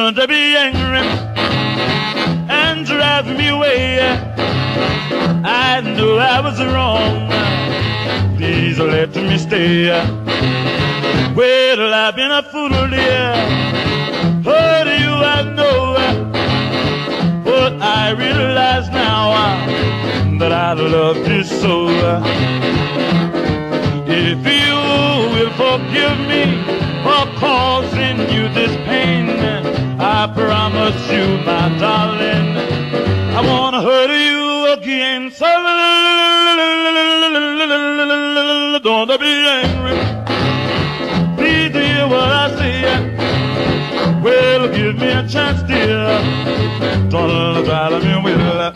Don't be angry and drive me away. I know I was wrong. Please let me stay. Well, I've been a fool, dear. Hurt you, I know. But I realize now that I loved you so. If you will forgive me for causing you this pain, I promise you, my darling, I wanna hurt you again. So don't be angry. Please hear what I say. Well, give me a chance, dear. Don't try to me with.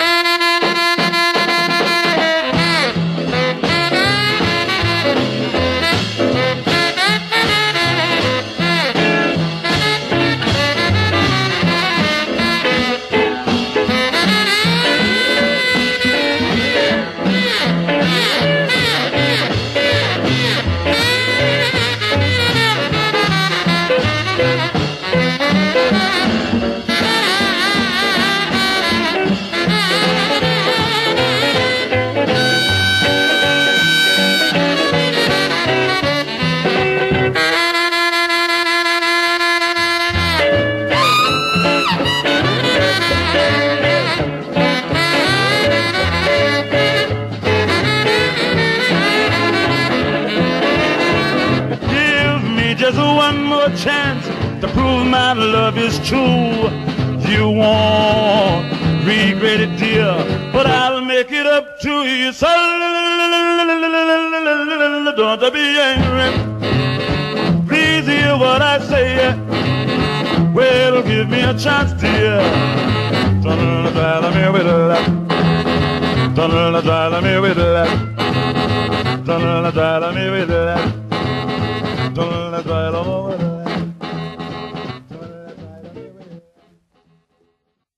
Just one more chance to prove my love is true. You won't regret it, dear, but I'll make it up to you. So don't be angry. Please hear what I say. Well, give me a chance, dear. Don't try me with that. Don't try me with that. Don't try me with that.